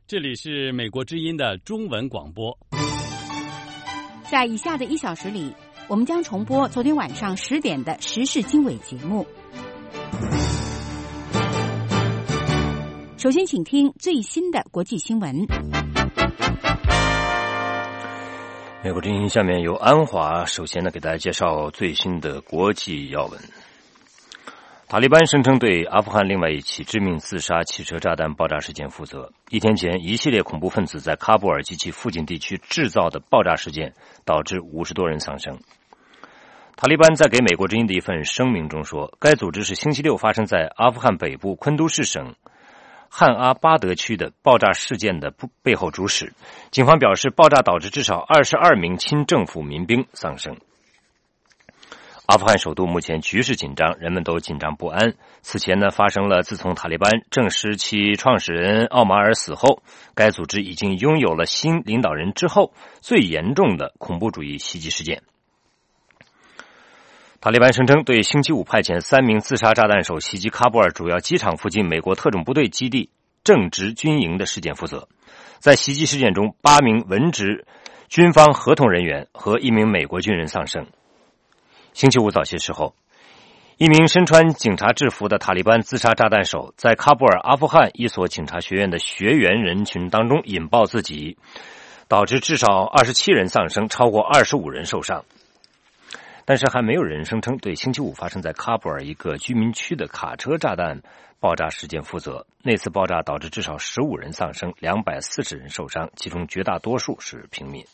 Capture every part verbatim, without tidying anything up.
这里是美国之音的中文广播。 在以下的一小时里，我们将重播昨天晚上十点的时事经纬节目。首先请听最新的国际新闻。 美国之音下面由安华首先呢给大家介绍最新的国际要闻。塔利班声称对阿富汗另外一起致命自杀汽车炸弹爆炸事件负责。一天前，一系列恐怖分子在喀布尔及其附近地区制造的爆炸事件导致五十多人丧生。塔利班在给美国之音的一份声明中说，该组织是星期六发生在阿富汗北部昆都士省汉阿巴德区的爆炸事件的背后主使。警方表示，爆炸导致至少二十二名亲政府民兵丧生。阿富汗首都目前局势紧张，人们都紧张不安。此前呢，发生了自从塔利班证实其创始人奥马尔死后，该组织已经拥有了新领导人之后最严重的恐怖主义袭击事件。塔利班声称对星期五派遣三名自杀炸弹手袭击喀布尔主要机场附近美国特种部队基地正直军营的事件负责。在袭击事件中，八名文职军方合同人员和一名美国军人丧生。星期五早些时候，一名身穿警察制服的塔利班自杀炸弹手在喀布尔阿富汗一所警察学院的学员人群当中引爆自己，导致至少二十七人丧生，超过二十五人受伤。但是还没有人声称对星期五发生在喀布尔一个居民区的卡车炸弹爆炸事件负责。那次爆炸导致至少十五人丧生，两百四十人受伤，其中绝大多数是平民。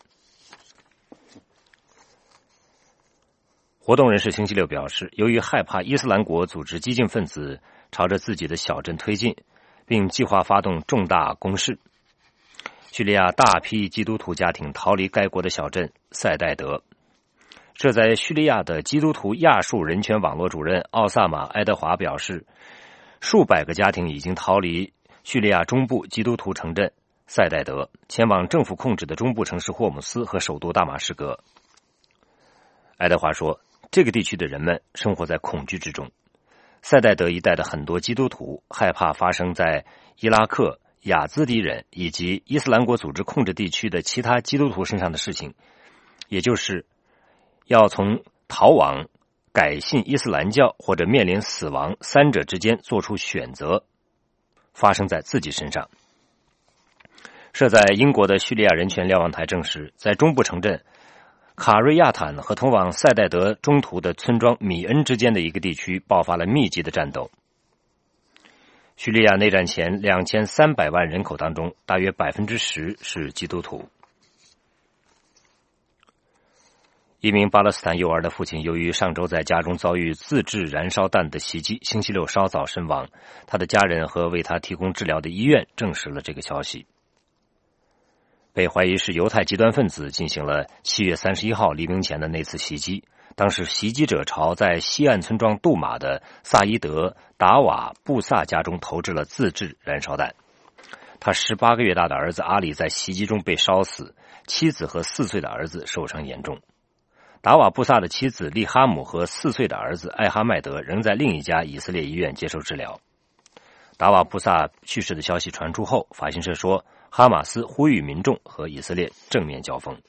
活动人士星期六表示，由于害怕伊斯兰国组织激进分子朝着自己的小镇推进，并计划发动重大攻势，叙利亚大批基督徒家庭逃离该国的小镇塞代德。设在叙利亚的基督徒亚述人权网络主任奥萨马·埃德华表示，数百个家庭已经逃离叙利亚中部基督徒城镇塞代德，前往政府控制的中部城市霍姆斯和首都大马士革。埃德华说，这个地区的人们生活在恐惧之中。塞代德一带的很多基督徒害怕发生在伊拉克、雅兹迪人以及伊斯兰国组织控制地区的其他基督徒身上的事情，也就是要从逃亡、改信伊斯兰教或者面临死亡三者之间做出选择，发生在自己身上。设在英国的叙利亚人权瞭望台证实，在中部城镇卡瑞亚坦和通往塞代德中途的村庄米恩之间的一个地区爆发了密集的战斗。叙利亚内战前两千三百万人口当中，大约 百分之十 是基督徒。一名巴勒斯坦幼儿的父亲由于上周在家中遭遇自制燃烧弹的袭击，星期六稍早身亡。他的家人和为他提供治疗的医院证实了这个消息。被怀疑是犹太极端分子进行了七月三十一号黎明前的那次袭击。当时袭击者朝在西岸村庄杜马的萨伊德达瓦布萨家中投掷了自制燃烧弹。他十八个月大的儿子阿里在袭击中被烧死，妻子和四岁的儿子受伤严重。达瓦布萨的妻子利哈姆和四岁的儿子艾哈迈德仍在另一家以色列医院接受治疗。达瓦布萨去世的消息传出后，法新社说，哈马斯呼吁民众和以色列正面交锋。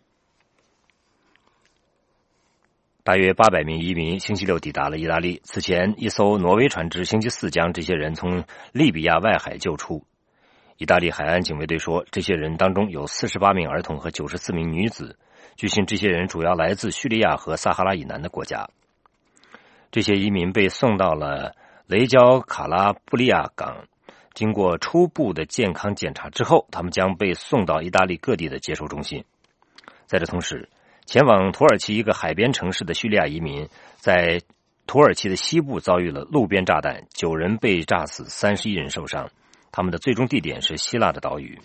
大约八百名移民星期六抵达了意大利。此前，一艘挪威船只星期四将这些人从利比亚外海救出。意大利海岸警卫队说，这些人当中有四十八名儿童和九十四名女子。据悉，这些人主要来自叙利亚和撒哈拉以南的国家。这些移民被送到了雷焦卡拉布利亚港，经过初步的健康检查之后，他们将被送到意大利各地的接收中心。在这同时，前往土耳其一个海边城市的叙利亚移民在土耳其的西部遭遇了路边炸弹，九人被炸死，三十一人受伤。他们的最终地点是希腊的岛屿。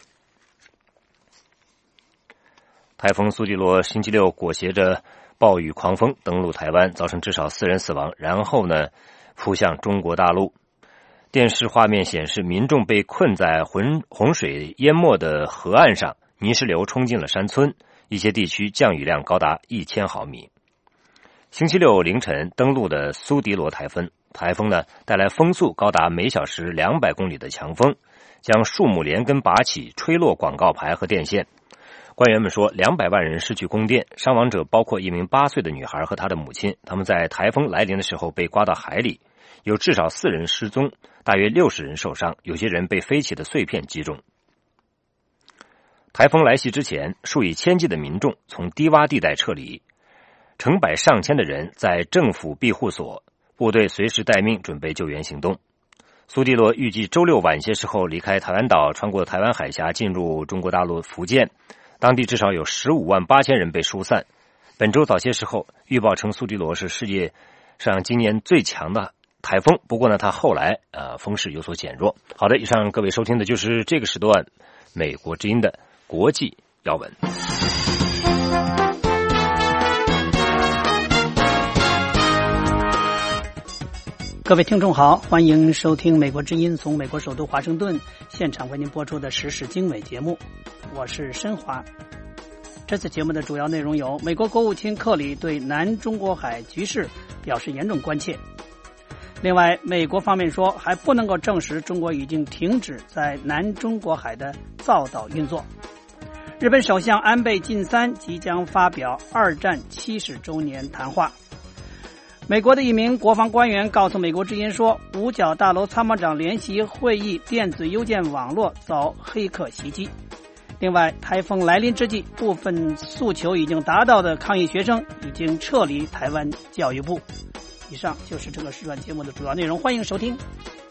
台风苏迪罗星期六裹挟着暴雨狂风登陆台湾，造成至少四人死亡，然后呢扑向中国大陆。电视画面显示，民众被困在洪洪水淹没的河岸上，泥石流冲进了山村，一些地区降雨量高达一千毫米。星期六凌晨登陆的苏迪罗台风，台风呢带来风速高达每小时两百公里的强风， 将树木连根拔起，吹落广告牌和电线。官员们说，两百万人失去供电，伤亡者包括一名八岁的女孩和她的母亲，他们在台风来临的时候被刮到海里，有至少四人失踪，大约六十人受伤，有些人被飞起的碎片击中。台风来袭之前，数以千计的民众从低洼地带撤离，成百上千的人在政府庇护所，部队随时待命，准备救援行动。苏迪罗预计周六晚些时候离开台湾岛，穿过台湾海峡进入中国大陆福建，当地至少有十五万八千人被疏散。本周早些时候预报称苏迪罗是世界上今年最强的台风，不过呢，它后来呃风势有所减弱。好的，以上各位收听的就是这个时段美国之音的国际要闻。 各位听众好，欢迎收听美国之音从美国首都华盛顿现场为您播出的时事经纬节目，我是申华。这次节目的主要内容有：美国国务卿克里对南中国海局势表示严重关切。另外，美国方面说还不能够证实中国已经停止在南中国海的造岛运作。日本首相安倍晋三即将发表二战七十周年谈话。美国的一名国防官员告诉美国之音说，五角大楼参谋长联席会议电子邮件网络遭黑客袭击。另外，台风来临之际，部分诉求已经达到的抗议学生已经撤离台湾教育部。以上就是这个时段节目的主要内容，欢迎收听。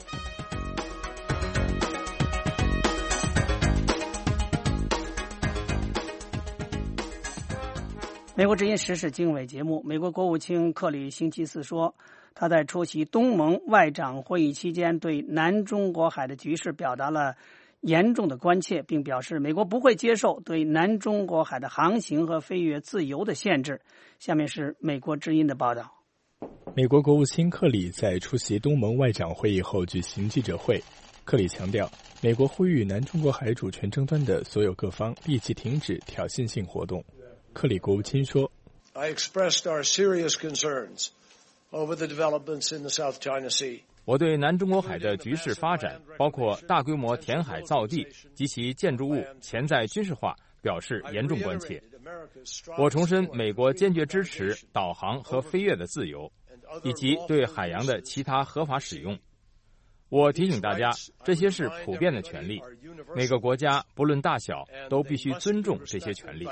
美国之音时事经纬节目，美国国务卿克里星期四说，他在出席东盟外长会议期间对南中国海的局势表达了严重的关切，并表示美国不会接受对南中国海的航行和飞越自由的限制。下面是美国之音的报道。 美国国务卿克里在出席东盟外长会议后举行记者会，克里强调，美国呼吁南中国海主权争端的所有各方立即停止挑衅性活动。克里国务卿说 I expressed our serious concerns over the developments in the South China Sea. 我对南中国海的局势发展，包括大规模填海造地及其建筑物潜在军事化，表示严重关切。我重申美国坚决支持导航和飞越的自由，以及对海洋的其他合法使用。我提醒大家，这些是普遍的权利，每个国家不论大小都必须尊重这些权利。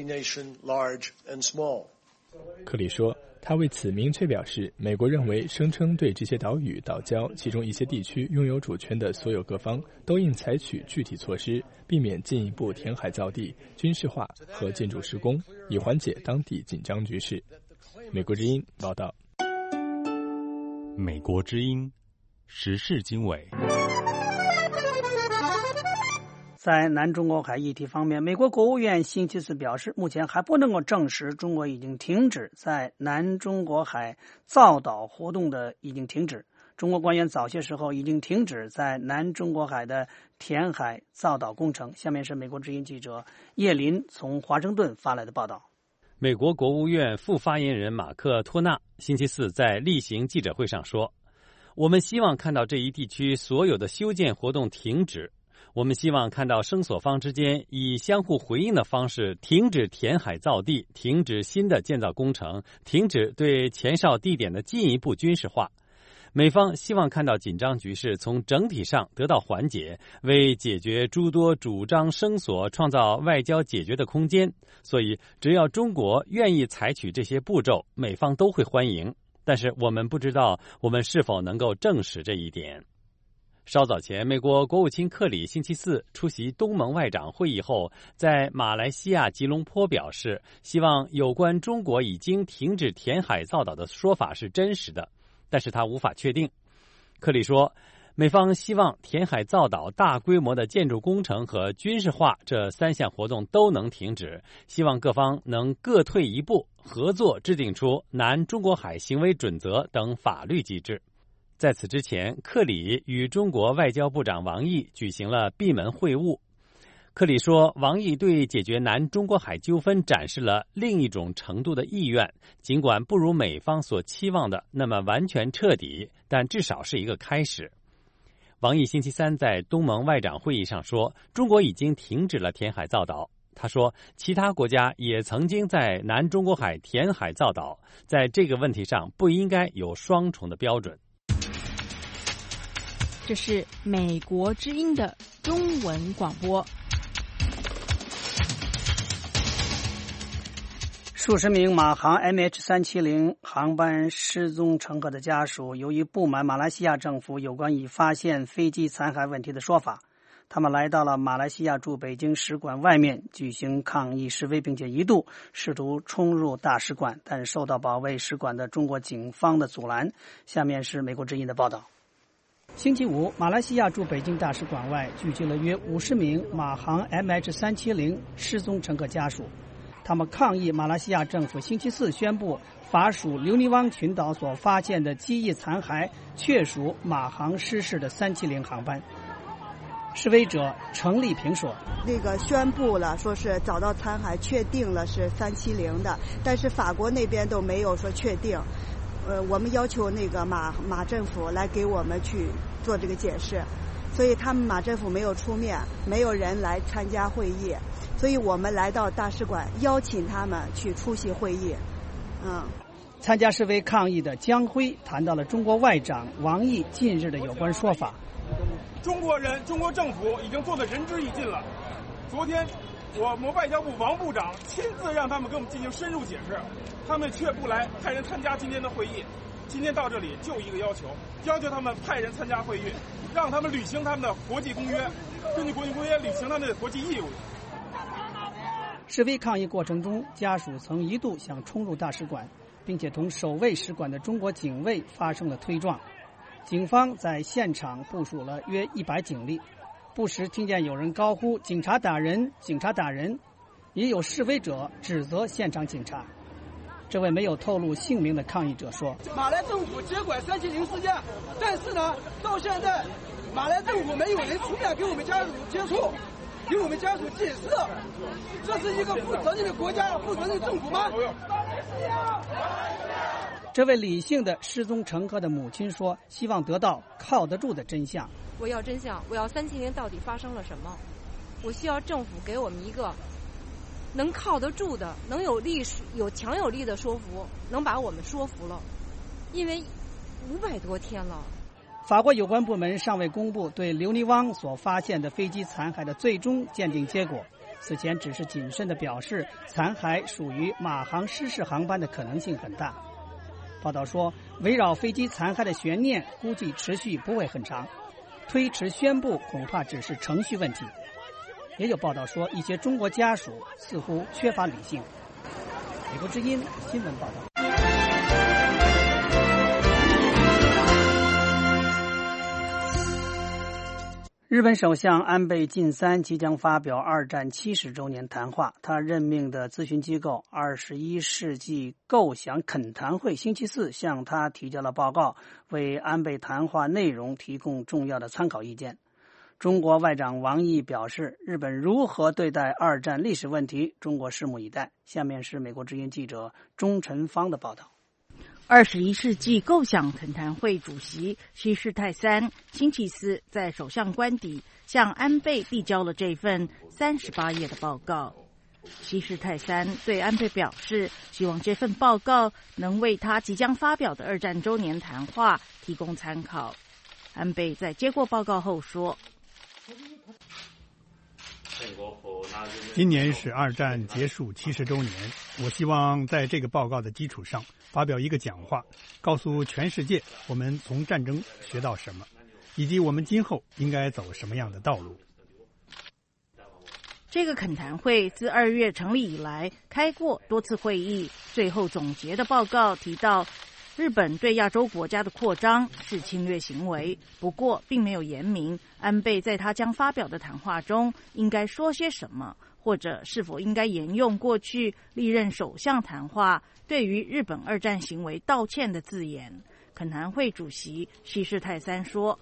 克里说，他为此明确表示，美国认为声称对这些岛屿、岛礁其中一些地区拥有主权的所有各方都应采取具体措施，避免进一步填海造地、军事化和建筑施工，以缓解当地紧张局势。美国之音报道。 美国之音时事经纬。 在南中国海议题方面，美国国务院星期四表示，目前还不能够证实中国已经停止在南中国海造岛活动的已经停止。中国官员早些时候已经停止在南中国海的填海造岛工程。下面是美国之音记者叶林从华盛顿发来的报道。 美国国务院副发言人马克·托纳星期四在例行记者会上说，我们希望看到这一地区所有的修建活动停止。我们希望看到声索方之间以相互回应的方式停止填海造地，停止新的建造工程，停止对前哨地点的进一步军事化。美方希望看到紧张局势从整体上得到缓解，为解决诸多主张声索创造外交解决的空间。所以只要中国愿意采取这些步骤，美方都会欢迎。但是我们不知道我们是否能够证实这一点。稍早前，美国国务卿克里星期四出席东盟外长会议后，在马来西亚吉隆坡表示，希望有关中国已经停止填海造岛的说法是真实的，但是他无法确定。克里说，美方希望填海造岛、大规模的建筑工程和军事化这三项活动都能停止，希望各方能各退一步，合作制定出南中国海行为准则等法律机制。在此之前，克里与中国外交部长王毅举行了闭门会晤。克里说，王毅对解决南中国海纠纷展示了另一种程度的意愿，尽管不如美方所期望的那么完全彻底，但至少是一个开始。 王毅星期三在东盟外长会议上说，中国已经停止了填海造岛。他说，其他国家也曾经在南中国海填海造岛，在这个问题上不应该有双重的标准。 这是美国之音的中文广播。 数十名马航 M H 三七零 航班失踪乘客的家属，由于不满马来西亚政府有关已发现飞机残骸问题的说法，他们来到了马来西亚驻北京使馆外面举行抗议示威，并且一度试图冲入大使馆，但受到保卫使馆的中国警方的阻拦。下面是美国之音的报道。星期五，马来西亚驻北京大使馆外聚集了约五十名马航 M H 三七零 失踪乘客家属，他们抗议马来西亚政府星期四宣布法属留尼汪群岛所发现的机翼残骸确属马航失事的三七零航班。示威者程丽萍说， 那个宣布了说是找到残骸，确定了是三七零的，但是法国那边都没有说确定。呃，我们要求那个马马政府来给我们去做这个解释，所以他们马政府没有出面，没有人来参加会议，所以我们来到大使馆邀请他们去出席会议。嗯， 参加示威抗议的江辉谈到了中国外长王毅近日的有关说法。 中国人，中国政府已经做得仁至义尽了。昨天，我们外交部王部长亲自让他们给我们进行深入解释，他们却不来派人参加今天的会议。今天到这里就一个要求，要求他们派人参加会议，让他们履行他们的国际公约，根据国际公约履行他们的国际义务。 示威抗议过程中，家属曾一度想冲入大使馆，并且同守卫使馆的中国警卫发生了推撞。警方在现场部署了约一百警力，不时听见有人高呼警察打人，警察打人，也有示威者指责现场警察。这位没有透露姓名的抗议者说， 马来政府接管三七零事件，但是呢，到现在马来政府没有人出面给我们家属接触，给我们家属解释，这是一个负责任的国家、负责任的政府吗？ 这位理性的失踪乘客的母亲说，希望得到靠得住的真相。 我要真相，我要三七零到底发生了什么？我需要政府给我们一个能靠得住的、能有力、有强有力的说服，能把我们说服了。因为五百多天了。 法国有关部门尚未公布对留尼汪所发现的飞机残骸的最终鉴定结果，此前只是谨慎地表示残骸属于马航失事航班的可能性很大。报道说，围绕飞机残骸的悬念估计持续不会很长，推迟宣布恐怕只是程序问题。也有报道说，一些中国家属似乎缺乏理性。美国之音新闻报道。日本首相安倍晋三即将发表二战七十周年谈话，他任命的咨询机构二十一世纪构想恳谈会星期四向他提交了报告，为安倍谈话内容提供重要的参考意见。中国外长王毅表示，日本如何对待二战历史问题，中国拭目以待。下面是美国之音记者钟晨芳的报道。 二十一世纪构想恳谈会主席西市泰三星期四在首相官邸向安倍递交了这份三十八页的报告。西市泰三对安倍表示，希望这份报告能为他即将发表的二战周年谈话提供参考。安倍在接过报告后说， 今年是二战结束七十周年，我希望在这个报告的基础上发表一个讲话，告诉全世界我们从战争学到什么，以及我们今后应该走什么样的道路。 这个恳谈会自二月成立以来开过多次会议，最后总结的报告提到，日本对亚洲国家的扩张是侵略行为，不过并没有言明安倍在他将发表的谈话中应该说些什么，或者是否应该沿用过去历任首相谈话对于日本二战行为道歉的字眼。恳谈会主席西市泰三说，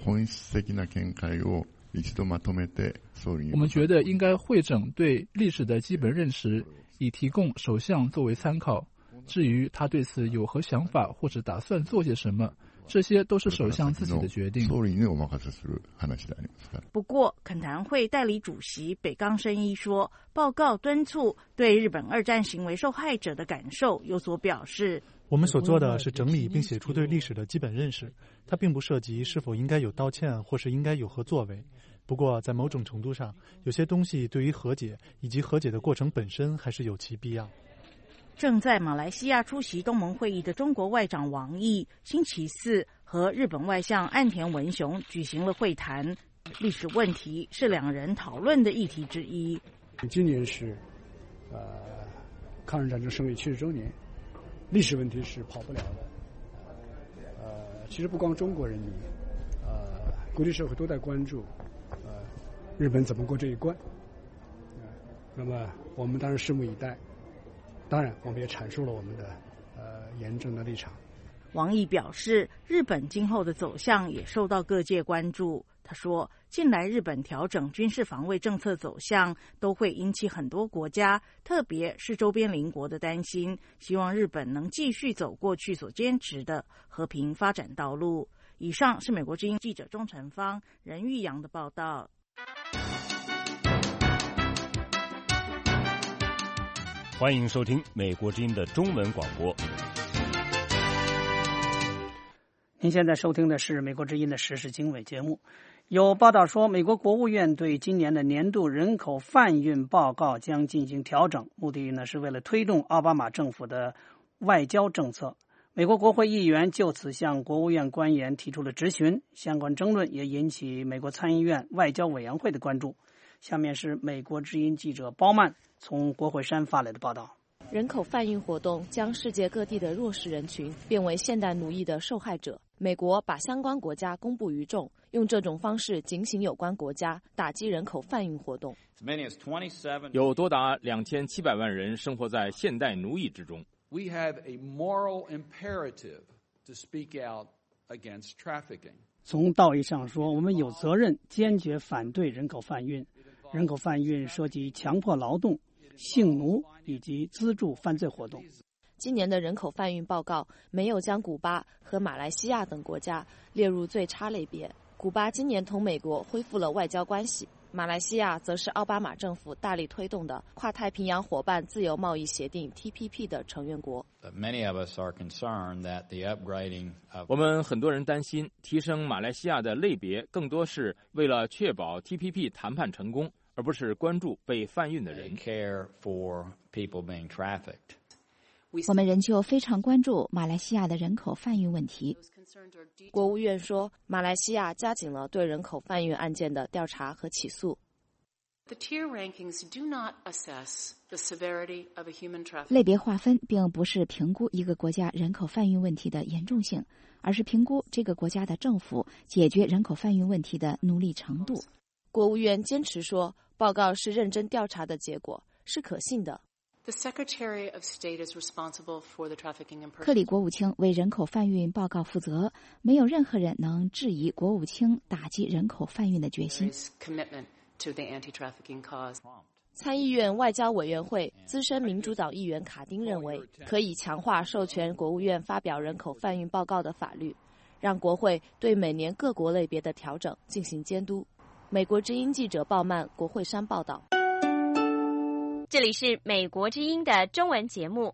我们觉得应该汇整对历史的基本认识，以提供首相作为参考。至于他对此有何想法或者打算做些什么， 这些都是首相自己的决定。 不过，恳谈会代理主席北冈伸一说，报告敦促对日本二战行为受害者的感受有所表示。 我们所做的是整理并写出对历史的基本认识，它并不涉及是否应该有道歉或是应该有何作为。不过，在某种程度上，有些东西对于和解以及和解的过程本身还是有其必要。 正在马来西亚出席东盟会议的中国外长王毅，星期四和日本外相岸田文雄举行了会谈。历史问题是两人讨论的议题之一。 今年是呃抗日战争胜利七十周年。历史问题是跑不了的，呃，其实不光中国人民，呃，国际社会都在关注，呃，日本怎么过这一关，呃，那么我们当然拭目以待，当然我们也阐述了我们的呃严正的立场。 王毅表示，日本今后的走向也受到各界关注。他说，近来日本调整军事防卫政策走向，都会引起很多国家，特别是周边邻国的担心，希望日本能继续走过去所坚持的和平发展道路。以上是美国之音记者钟成芳、任玉阳的报道。 欢迎收听美国之音的中文广播。 您现在收听的是美国之音的时事经纬节目。有报道说，美国国务院对今年的年度人口贩运报告将进行调整，目的呢是为了推动奥巴马政府的外交政策。美国国会议员就此向国务院官员提出了质询，相关争论也引起美国参议院外交委员会的关注。下面是美国之音记者包曼从国会山发来的报道。 人口贩运活动将世界各地的弱势人群变为现代奴役的受害者。美国把相关国家公布于众，用这种方式警醒有关国家，打击人口贩运活动。 有多达两千七百万人生活在现代奴役之中。 We have a moral imperative to speak out against trafficking. 从道义上说，我们有责任坚决反对人口贩运。人口贩运涉及强迫劳动、性奴以及资助犯罪活动。 今年的人口贩运报告没有将古巴和马来西亚等国家列入最差类别。古巴今年同美国恢复了外交关系，马来西亚则是奥巴马政府大力推动的跨太平洋伙伴自由贸易协定 T P P 的成员国。 我们很多人担心，提升马来西亚的类别更多是为了确保 T P P 谈判成功，而不是关注被贩运的人。 我们仍旧非常关注马来西亚的人口贩运问题。 国务院说，马来西亚加紧了对人口贩运案件的调查和起诉。 类别划分并不是评估一个国家人口贩运问题的严重性，而是评估这个国家的政府解决人口贩运问题的努力程度。 国务院坚持说，报告是认真调查的结果，是可信的。 克里国务卿为人口贩运报告负责，没有任何人能质疑国务卿打击人口贩运的决心。 参议院外交委员会资深民主党议员卡丁认为，可以强化授权国务院发表人口贩运报告的法律，让国会对每年各国类别的调整进行监督。美国之音记者鲍曼国会山报道。 这里是美国之音的中文节目。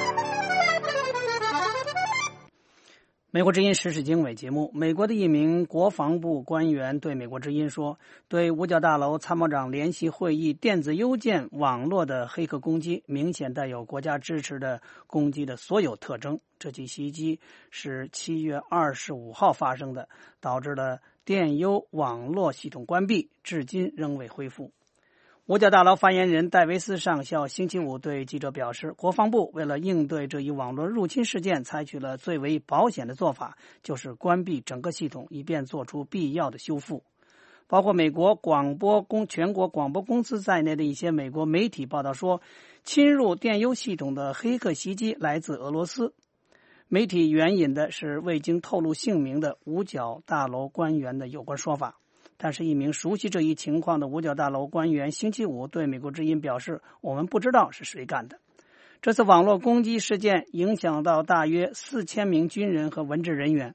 美国之音时事经纬节目，美国的一名国防部官员对美国之音说，对五角大楼参谋长联席会议电子邮件网络的黑客攻击明显带有国家支持的攻击的所有特征。这起袭击是七月二十五号发生的，导致了电邮网络系统关闭，至今仍未恢复。五角大楼发言人戴维斯上校星期五对记者表示，国防部为了应对这一网络入侵事件，采取了最为保险的做法，就是关闭整个系统，以便做出必要的修复。包括美国广播公全国广播公司在内的一些美国媒体报道说，侵入电邮系统的黑客袭击来自俄罗斯。媒体援引的是未经透露姓名的五角大楼官员的有关说法。但是一名熟悉这一情况的五角大楼官员星期五对美国之音表示，我们不知道是谁干的。这次网络攻击事件影响到大约四千名军人和文职人员。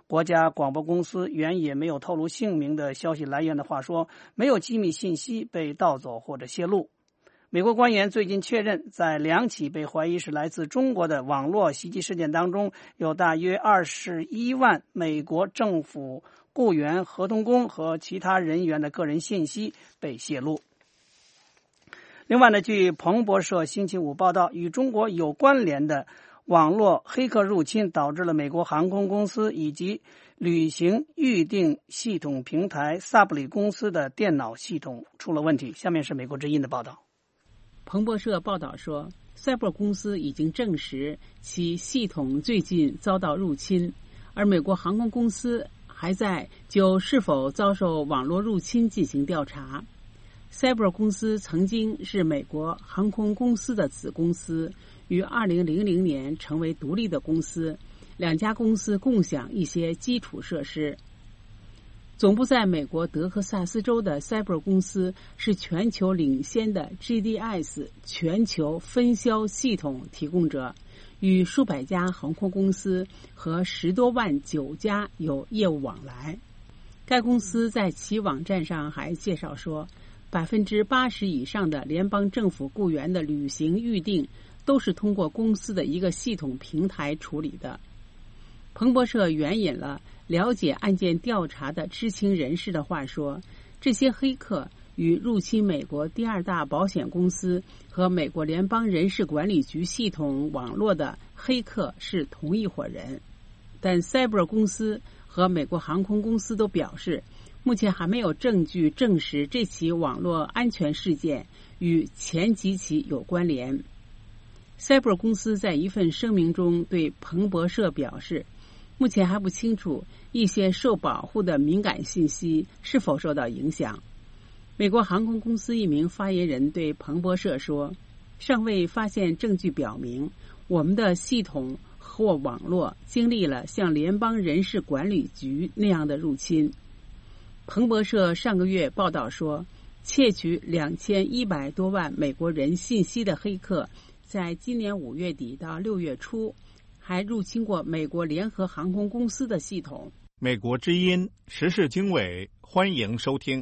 国家广播公司原也没有透露姓名的消息来源的话说，没有机密信息被盗走或者泄露。美国官员最近确认，在两起被怀疑是来自中国的网络袭击事件当中，有大约二十一万美国政府雇员、合同工和其他人员的个人信息被泄露。另外呢，据彭博社星期五报道，与中国有关联的网络黑客入侵导致了美国航空公司以及旅行预订系统平台萨布里公司的电脑系统出了问题。下面是美国之音的报道。 彭博社报道说，赛博公司已经证实其系统最近遭到入侵，而美国航空公司还在就是否遭受网络入侵进行调查。赛博公司曾经是美国航空公司的子公司，于二零零零年成为独立的公司，两家公司共享一些基础设施。总部在美国德克萨斯州的 Cyber 公司是全球领先的 G D S 全球分销系统提供者，与数百家航空公司和十多万酒家有业务往来。该公司在其网站上还介绍说，百分之八十以上的联邦政府雇员的旅行预订都是通过公司的一个系统平台处理的。彭博社援引了了解案件调查的知情人士的话说，这些黑客与入侵美国第二大保险公司和美国联邦人事管理局系统网络的黑客是同一伙人。但 Cyber 公司和美国航空公司都表示，目前还没有证据证实这起网络安全事件与前几起有关联。Cyber 公司在一份声明中对彭博社表示，目前还不清楚一些受保护的敏感信息是否受到影响。美国航空公司一名发言人对彭博社说，尚未发现证据表明我们的系统或网络经历了像联邦人事管理局那样的入侵。彭博社上个月报道说，窃取两千一百多万美国人信息的黑客在今年五月底到六月初还入侵过美国联合航空公司的系统。 美国之音时事经纬，欢迎收听。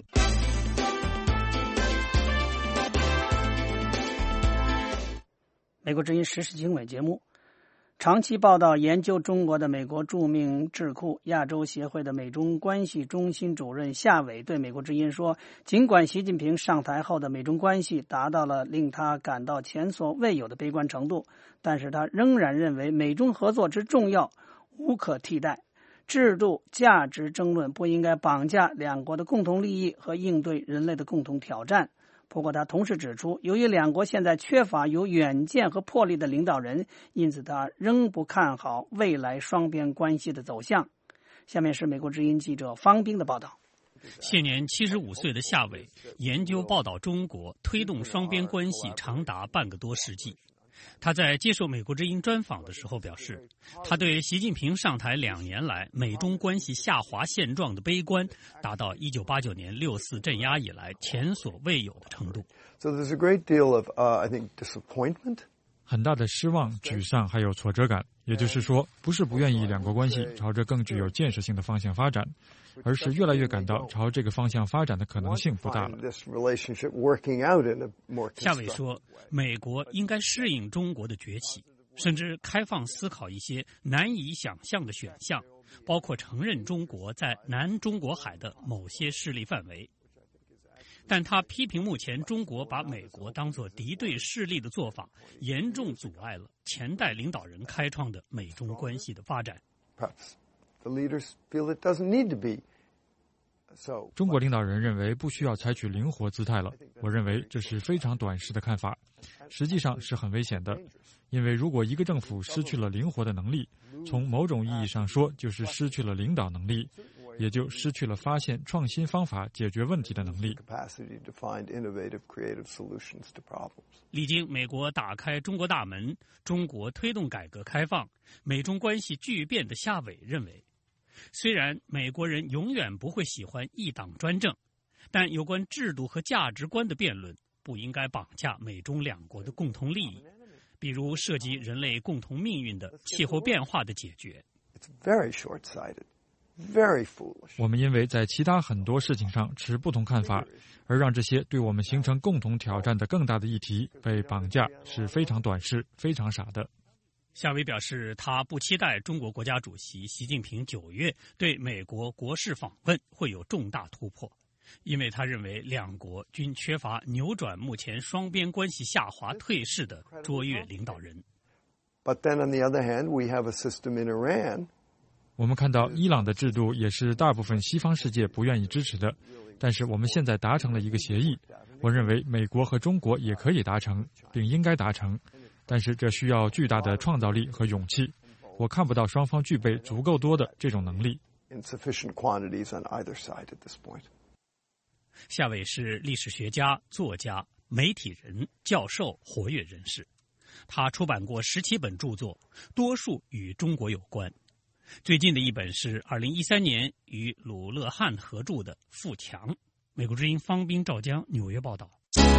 美国之音时事经纬节目，长期报道研究中国的美国著名智库亚洲协会的美中关系中心主任夏伟对美国之音说，尽管习近平上台后的美中关系达到了令他感到前所未有的悲观程度，但是他仍然认为美中合作之重要无可替代，制度价值争论不应该绑架两国的共同利益和应对人类的共同挑战。不过他同时指出，由于两国现在缺乏有远见和魄力的领导人，因此他仍不看好未来双边关系的走向。下面是美国之音记者方冰的报道。 现年七十五岁的夏伟研究报道中国，推动双边关系长达半个多世纪。他在接受美国之音专访的时候表示，他对习近平上台两年来美中关系下滑现状的悲观达到一九八九年六四镇压以来前所未有的程度。 So there's a great deal of, uh, I think, disappointment. 很大的失望、沮丧还有挫折感，也就是说，不是不愿意两国关系朝着更具有建设性的方向发展，而是越来越感到朝这个方向发展的可能性不大了。 夏伟说，美国应该适应中国的崛起，甚至开放思考一些难以想象的选项，包括承认中国在南中国海的某些势力范围。但他批评目前中国把美国当作敌对势力的做法，严重阻碍了前代领导人开创的美中关系的发展。 中国领导人认为不需要采取灵活姿态了，我认为这是非常短视的看法，实际上是很危险的。因为如果一个政府失去了灵活的能力，从某种意义上说就是失去了领导能力，也就失去了发现创新方法解决问题的能力。 历经美国打开中国大门，中国推动改革开放，美中关系巨变的夏伟认为，虽然美国人永远不会喜欢一党专政，但有关制度和价值观的辩论不应该绑架美中两国的共同利益，比如涉及人类共同命运的气候变化的解决。 Very foolish. 我们因为在其他很多事情上持不同看法，而让这些对我们形成共同挑战的更大的议题被绑架，是非常短视、非常傻的。 夏威表示，他不期待中国国家主席习近平九月对美国国事访问会有重大突破，因为他认为两国均缺乏扭转目前双边关系下滑退势的卓越领导人。 But then on the other hand, we have a system in Iran. 我们看到伊朗的制度也是大部分西方世界不愿意支持的，但是我们现在达成了一个协议，我认为美国和中国也可以达成，并应该达成，但是这需要巨大的创造力和勇气。我看不到双方具备足够多的这种能力。 夏伟是历史学家、作家、媒体人、教授、活跃人士，他出版过十七本著作，多数与中国有关。最近的一本是二零一三年与鲁勒汉合著的《富强》。美国之音方斌、赵江纽约报道。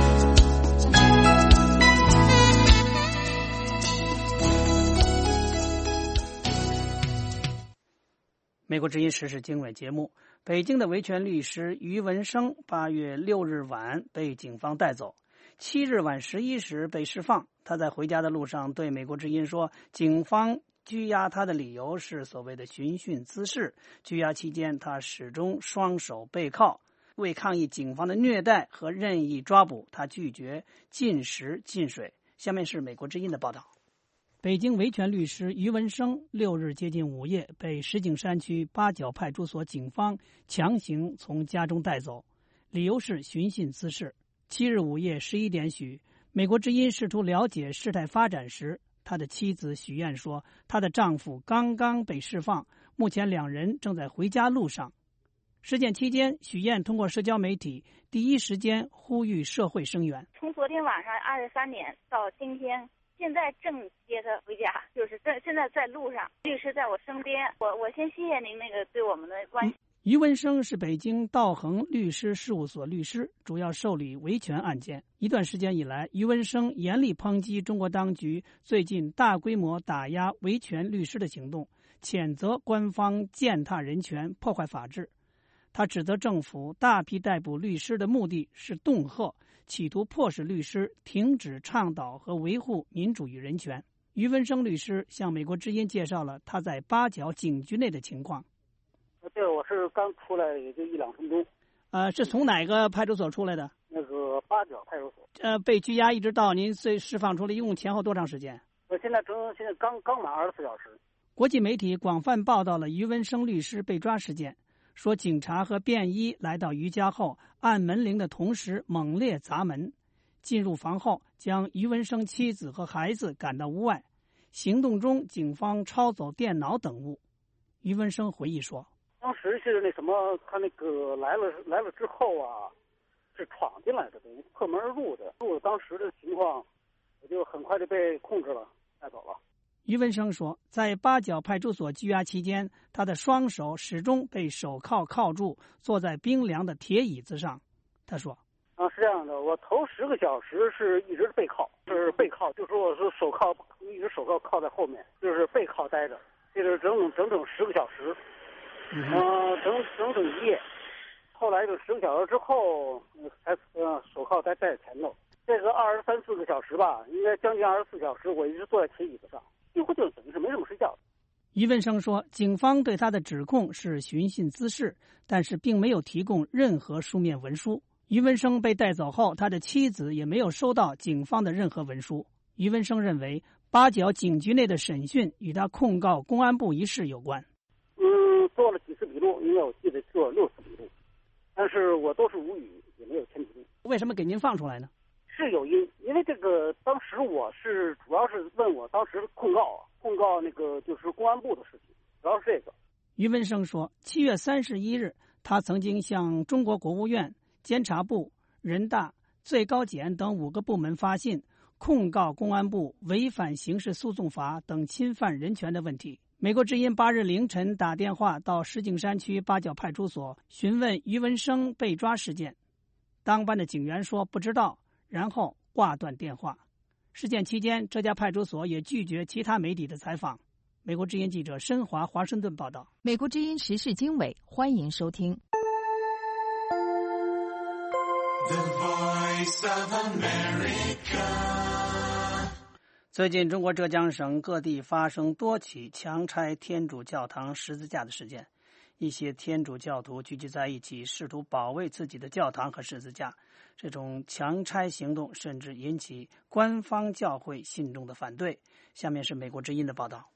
美国之音时事经纬节目，北京的维权律师于文生八月六日晚被警方带走，七日晚十一时被释放。他在回家的路上对美国之音说，警方拘押他的理由是所谓的寻衅滋事。拘押期间，他始终双手背靠，为抗议警方的虐待和任意抓捕，他拒绝进食进水。下面是美国之音的报道。北京维权律师于文生六日接近午夜被石景山区八角派出所警方强行从家中带走，理由是寻衅滋事。七日午夜十一点许，美国之音试图了解事态发展时，他的妻子许燕说，她的丈夫刚刚被释放，目前两人正在回家路上。事件期间，许燕通过社交媒体第一时间呼吁社会声援。 从昨天晚上二十三点到今天，现在正接他回家，就是在现在在路上，律师在我身边。我我先谢谢您那个对我们的关心。 于文生是北京道恒律师事务所律师，主要受理维权案件。一段时间以来，于文生严厉抨击中国当局最近大规模打压维权律师的行动，谴责官方践踏人权、破坏法治。他指责政府大批逮捕律师的目的是恫吓，企图迫使律师停止倡导和维护民主与人权。于文生律师向美国之音介绍了他在八角警局内的情况。 对，我是刚出来也就一两分钟。 呃，是从哪个派出所出来的？ 那个八角派出所。 呃，被拘押一直到您最释放出来，一共前后多长时间？ 我现在正现在刚刚满二十四小时。 国际媒体广泛报道了于文生律师被抓事件，说警察和便衣来到于家后，按门铃的同时猛烈砸门，进入房后将于文生妻子和孩子赶到屋外。行动中，警方抄走电脑等物。于文生回忆说， 当时是那什么，他那个来了来了之后啊，是闯进来的，等于破门而入的。入了当时的情况，我就很快就被控制了，带走了。 于文生说，在八角派出所拘押期间，他的双手始终被手铐铐住，坐在冰凉的铁椅子上。他说：“ 啊，是这样的，我头十个小时是一直背靠，是背靠，就说我是手铐一直手铐靠在后面，就是背靠待着，就是整整整整十个小时。”嗯、呃，整整整一夜，后来就十个小时之后，才呃手铐才戴在前头。这个二十三四个小时吧，应该将近二十四小时，我一直坐在铁椅子上，几乎就等于是没怎么睡觉。 于文生说，警方对他的指控是寻衅滋事，但是并没有提供任何书面文书。于文生被带走后，他的妻子也没有收到警方的任何文书。于文生认为，八角警局内的审讯与他控告公安部一事有关。 嗯，做了几次笔录，因为我记得做了六次笔录，但是我都是无语，也没有签笔录。 为什么给您放出来呢？ 是有因，因为这个当时我是主要是问我当时控告控告那个就是公安部的事情，主要是这个。 于文生说，七月三十一日，他曾经向中国国务院、监察部、人大、最高检等五个部门发信，控告公安部违反刑事诉讼法等侵犯人权的问题。美国之音八日凌晨打电话到石景山区八角派出所询问于文生被抓事件，当班的警员说不知道，然后挂断电话。事件期间，这家派出所也拒绝其他媒体的采访。 美国之音记者申华华盛顿报道。 美国之音时事经纬，欢迎收听。 The Voice of America。 最近，中国浙江省各地发生多起强拆天主教堂十字架的事件，一些天主教徒聚集在一起，试图保卫自己的教堂和十字架。这种强拆行动甚至引起官方教会信众的反对。下面是美国之音的报道。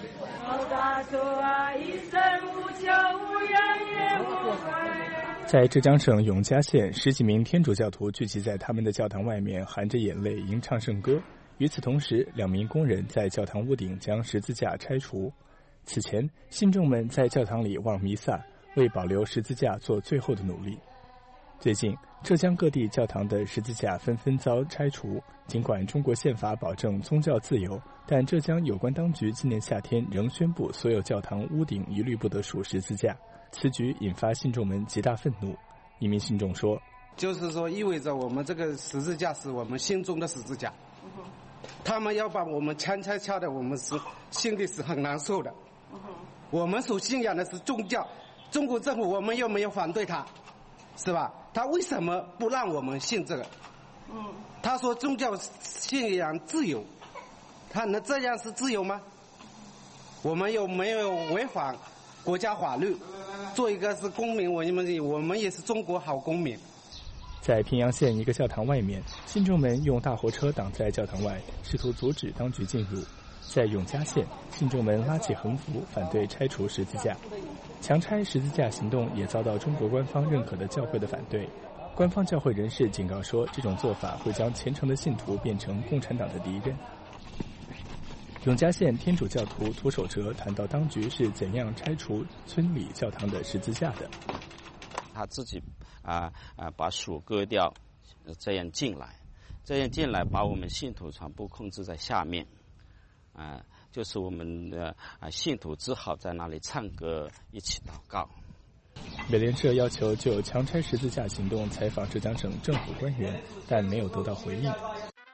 在浙江省永嘉县，十几名天主教徒聚集在他们的教堂外面，含着眼泪吟唱圣歌。与此同时，两名工人在教堂屋顶将十字架拆除。此前，信众们在教堂里望弥撒，为保留十字架做最后的努力。最近，浙江各地教堂的十字架纷纷遭拆除。尽管中国宪法保证宗教自由，但浙江有关当局今年夏天仍宣布所有教堂屋顶一律不得竖十字架。此举引发信众们极大愤怒。一名信众说：“ 就是说，意味着我们这个十字架是我们心中的十字架，他们要把我们强拆下来，我们是心里是很难受的。我们所信仰的是宗教，中国政府我们又没有反对他，是吧？他为什么不让我们信这个？他说宗教信仰自由，他能这样是自由吗？我们又没有违反国家法律，做一个是公民，我们我们也是中国好公民。” 在平阳县一个教堂外面，信众们用大货车挡在教堂外，试图阻止当局进入。在永嘉县，信众们拉起横幅，反对拆除十字架。强拆十字架行动也遭到中国官方认可的教会的反对。官方教会人士警告说，这种做法会将虔诚的信徒变成共产党的敌人。永嘉县天主教徒涂守哲谈到当局是怎样拆除村里教堂的十字架的。 他自己啊啊把树割掉，这样进来，这样进来把我们信徒全部控制在下面，啊，就是我们的啊信徒只好在那里唱歌，一起祷告。 美联社要求就强拆十字架行动采访浙江省政府官员，但没有得到回应。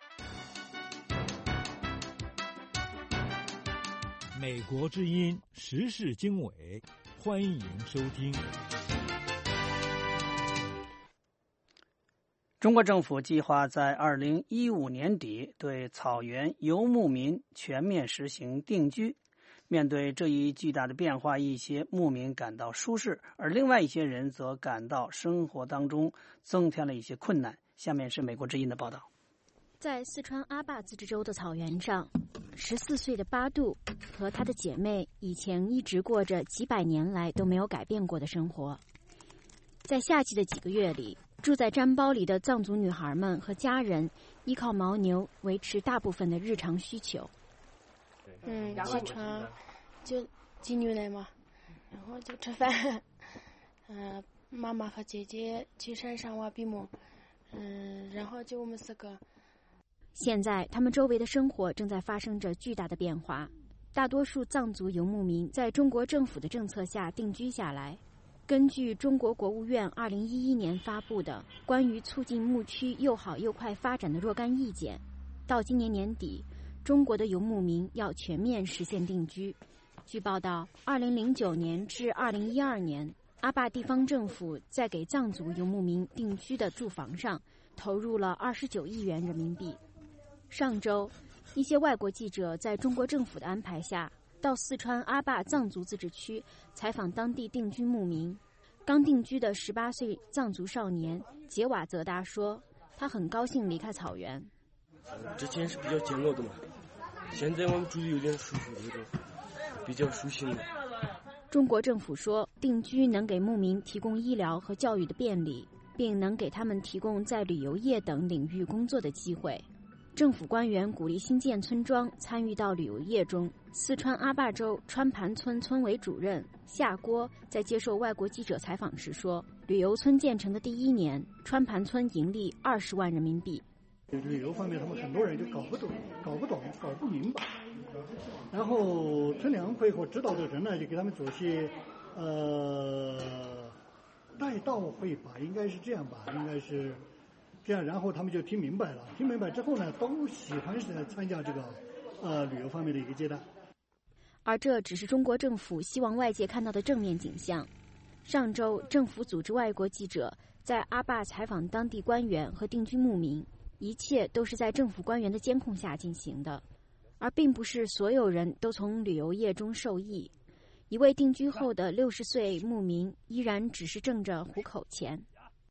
美国之音时事经纬，欢迎收听。 中国政府计划在二零一五年底对草原游牧民全面实行定居。面对这一巨大的变化，一些牧民感到舒适，而另外一些人则感到生活当中增添了一些困难。下面是美国之音的报道。 在四川阿坝自治州的草原上，十四岁的巴杜和他的姐妹以前一直过着几百年来都没有改变过的生活。在夏季的几个月里，住在毡包里的藏族女孩们和家人依靠牦牛维持大部分的日常需求。 嗯，起床就挤牛奶嘛，然后就吃饭。嗯、呃，妈妈和姐姐去山上挖鼻毛，嗯，然后就我们四个。 现在，他们周围的生活正在发生着巨大的变化。大多数藏族游牧民在中国政府的政策下定居下来。根据中国国务院二零一一年发布的关于促进牧区又好又快发展的若干意见，到今年年底，中国的游牧民要全面实现定居。据报道，二零零九年至二零一二年，阿坝地方政府在给藏族游牧民定居的住房上投入了二十九亿元人民币。上周，一些外国记者在中国政府的安排下，到四川阿坝藏族自治区采访当地定居牧民。刚定居的十八岁藏族少年杰瓦泽达说，他很高兴离开草原。 之前是比较简陋的嘛，现在我们住的有点舒服，有点比较舒心了。 中国政府说，定居能给牧民提供医疗和教育的便利，并能给他们提供在旅游业等领域工作的机会。政府官员鼓励新建村庄参与到旅游业中。四川阿坝州川盘村村委主任夏郭在接受外国记者采访时说，旅游村建成的第一年，川盘村盈利二十万人民币。 旅游方面，他们很多人就搞不懂、搞不懂、搞不明白。然后村两会和指导的人呢，就给他们做些呃带到会吧，应该是这样吧，应该是这样。然后他们就听明白了，听明白之后呢，都喜欢是参加这个呃旅游方面的一个接待。 而这只是中国政府希望外界看到的正面景象。上周，政府组织外国记者在阿坝采访当地官员和定居牧民，一切都是在政府官员的监控下进行的，而并不是所有人都从旅游业中受益。一位定居后的六十岁牧民依然只是挣着糊口钱。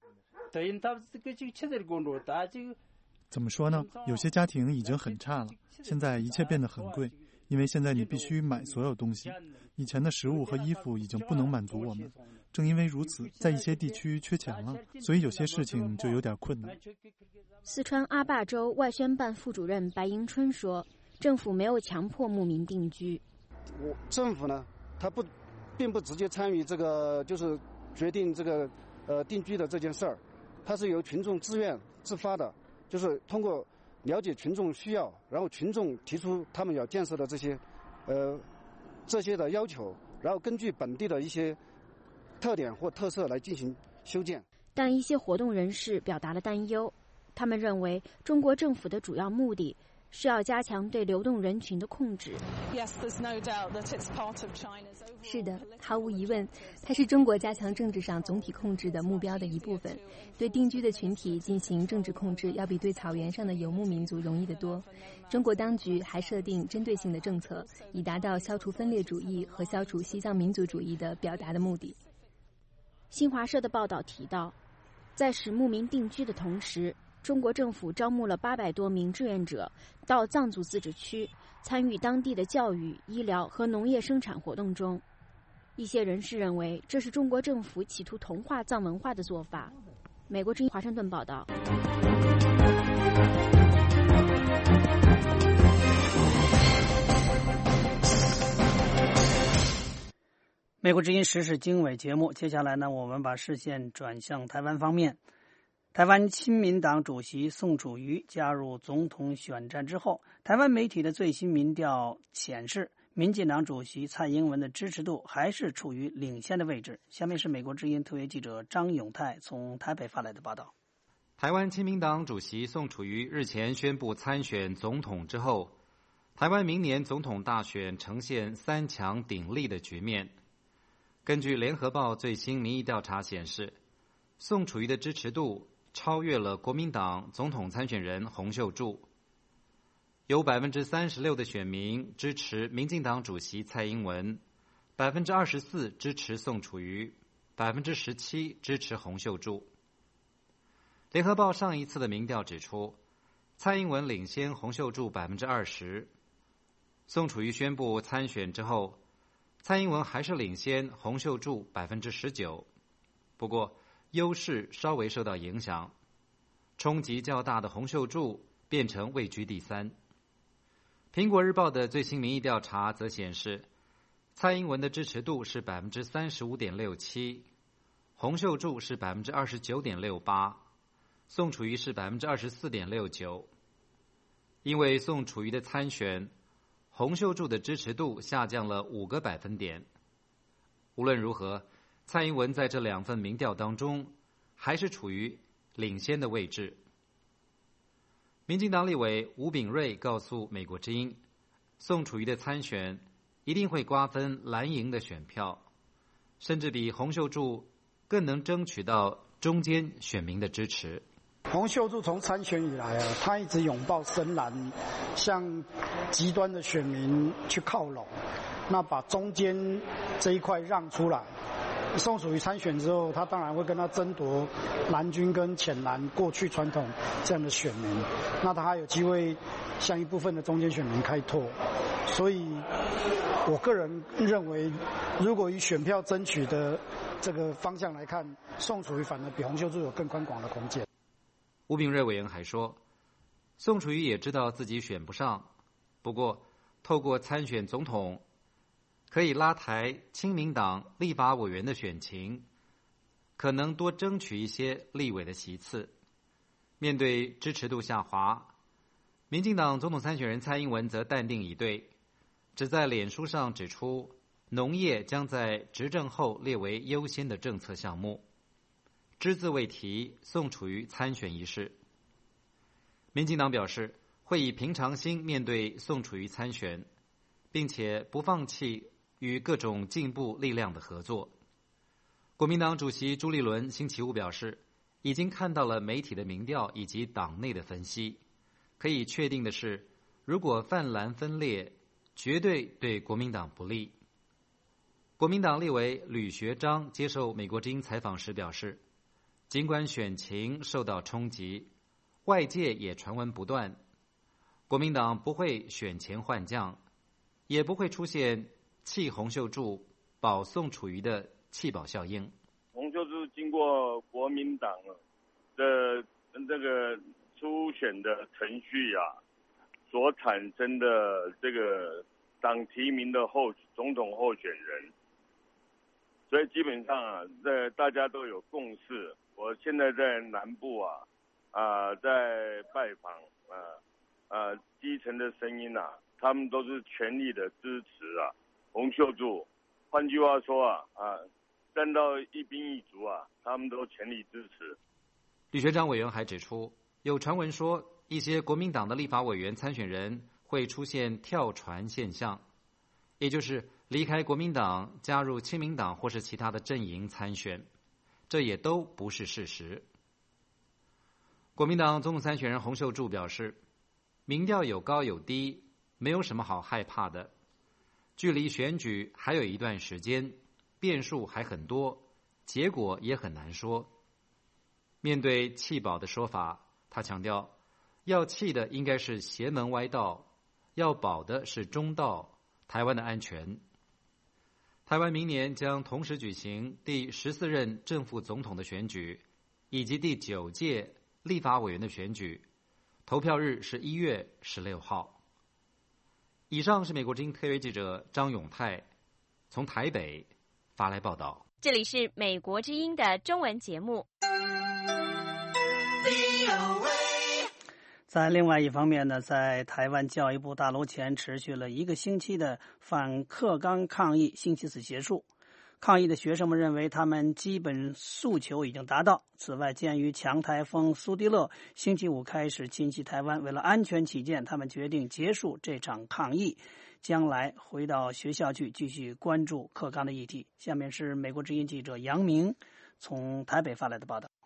怎么说呢？有些家庭已经很差了，现在一切变得很贵，因为现在你必须买所有东西。以前的食物和衣服已经不能满足我们，正因为如此，在一些地区缺钱了，所以有些事情就有点困难。 四川阿坝州外宣办副主任白迎春说，政府没有强迫牧民定居。 我政府呢，他不，并不直接参与这个，就是决定这个呃定居的这件事儿，它是由群众自愿自发的，就是通过了解群众需要，然后群众提出他们要建设的这些呃这些的要求，然后根据本地的一些特点或特色来进行修建。 但一些活动人士表达了担忧，他们认为中国政府的主要目的是要加强对流动人群的控制。 是的，毫无疑问，它是中国加强政治上总体控制的目标的一部分。对定居的群体进行政治控制，要比对草原上的游牧民族容易得多。中国当局还设定针对性的政策，以达到消除分裂主义和消除西藏民族主义的表达的目的。 新华社的报道提到，在使牧民定居的同时，中国政府招募了八百多名志愿者到藏族自治区参与当地的教育、医疗和农业生产活动中。一些人士认为，这是中国政府企图同化藏文化的做法。美国之音华盛顿报道。 美国之音时事经纬节目，接下来呢，我们把视线转向台湾方面。台湾亲民党主席宋楚瑜加入总统选战之后，台湾媒体的最新民调显示，民进党主席蔡英文的支持度还是处于领先的位置。下面是美国之音特约记者张永泰从台北发来的报道。 台湾亲民党主席宋楚瑜日前宣布参选总统之后，台湾明年总统大选呈现三强鼎立的局面。根据联合报最新民意调查显示，宋楚瑜的支持度超越了国民党总统参选人洪秀柱，有 百分之三十六 的选民支持民进党主席蔡英文， 百分之二十四 支持宋楚瑜， 百分之十七 支持洪秀柱。联合报上一次的民调指出，蔡英文领先洪秀柱 百分之二十， 宋楚瑜宣布参选之后，蔡英文还是领先洪秀柱 百分之十九， 不过优势稍微受到影响，冲击较大的洪秀柱变成位居第三。苹果日报的最新民意调查则显示，蔡英文的支持度是 百分之三十五点六七， 洪秀柱是 百分之二十九点六八， 宋楚瑜是 百分之二十四点六九。 因为宋楚瑜的参选，洪秀柱的支持度下降了五个百分点。无论如何，蔡英文在这两份民调当中还是处于领先的位置。民进党立委吴秉叡告诉美国之音，宋楚瑜的参选一定会瓜分蓝营的选票，甚至比洪秀柱更能争取到中间选民的支持。 洪秀柱从参选以来啊，他一直拥抱深蓝，向极端的选民去靠拢，那把中间这一块让出来。宋楚瑜参选之后，他当然会跟他争夺蓝军跟浅蓝过去传统这样的选民，那他还有机会向一部分的中间选民开拓。所以我个人认为，如果以选票争取的这个方向来看，宋楚瑜反而比洪秀柱有更宽广的空间。 吴秉叡委员还说，宋楚瑜也知道自己选不上，不过透过参选总统，可以拉抬亲民党立法委员的选情，可能多争取一些立委的席次。面对支持度下滑，民进党总统参选人蔡英文则淡定以对，只在脸书上指出，农业将在执政后列为优先的政策项目，只字未提宋楚瑜参选一事。民进党表示会以平常心面对宋楚瑜参选， 并且不放弃与各种进步力量的合作。国民党主席朱立伦星期五表示，已经看到了媒体的民调以及党内的分析，可以确定的是，如果泛蓝分裂，绝对对国民党不利。国民党立委吕学章接受美国之音采访时表示，尽管选情受到冲击，外界也传闻不断，国民党不会选前换将，也不会出现弃洪秀柱保宋楚瑜的弃保效应。 洪秀柱经过国民党的这个初选的程序啊，所产生的这个党提名的候总统候选人，所以基本上啊，在大家都有共识。我现在在南部啊，啊、呃，在拜访啊，啊、呃，基层的声音啊，他们都是全力的支持啊，洪秀柱。换句话说啊，啊，站到一兵一卒啊，他们都全力支持。 吕学章委员还指出，有传闻说一些国民党的立法委员参选人会出现跳船现象，也就是离开国民党加入亲民党或是其他的阵营参选，这也都不是事实。国民党总统参选人洪秀柱表示，民调有高有低，没有什么好害怕的。距离选举还有一段时间，变数还很多，结果也很难说。面对弃保的说法，他强调，要弃的应该是邪门歪道，要保的是中道，台湾的安全。台湾明年将同时举行第十四任正副总统的选举，以及第九届立法委员的选举，投票日是一月十六号。以上是美国之音特约记者张永泰从台北发来报道。 这里是美国之音的中文节目。 在另外一方面呢，在台湾教育部大楼前持续了一个星期的反课纲抗议星期四结束。抗议的学生们认为他们基本诉求已经达到。此外，鉴于强台风苏迪勒星期五开始侵袭台湾，为了安全起见，他们决定结束这场抗议，将来回到学校去继续关注课纲的议题。下面是美国之音记者杨明从台北发来的报道。